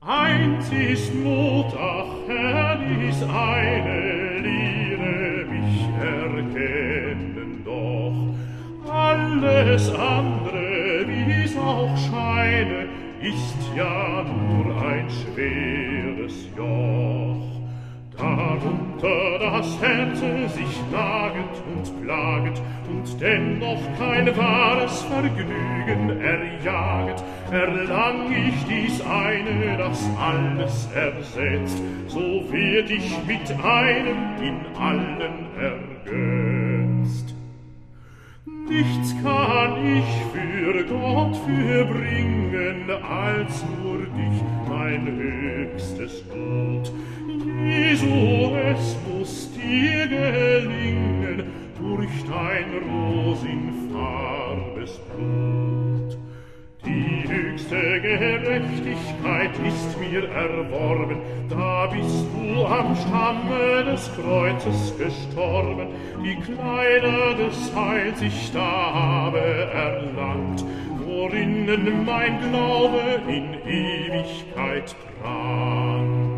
Eins ist Not, ach Herr, dies eine Liere mich erkennen doch. Alles andere, wie's auch scheine, ist ja nur ein schweres Joch. Darunter das Herz sich naget und plaget und dennoch kein wahres Vergnügen erjaget, erlang ich dies eine, das alles ersetzt, so werd ich mit einem in allen ergötzt. Nichts kann ich für Gott fürbringen, als nur dich, mein höchstes Gut. Jesu, es muss dir gelingen, durch dein rosinfarbes Blut. Die höchste Gerechtigkeit ist mir erworben, da bist du am Stamme des Kreuzes gestorben, die Kleider des Heils ich da habe erlangt, worinnen mein Glaube in Ewigkeit prangt.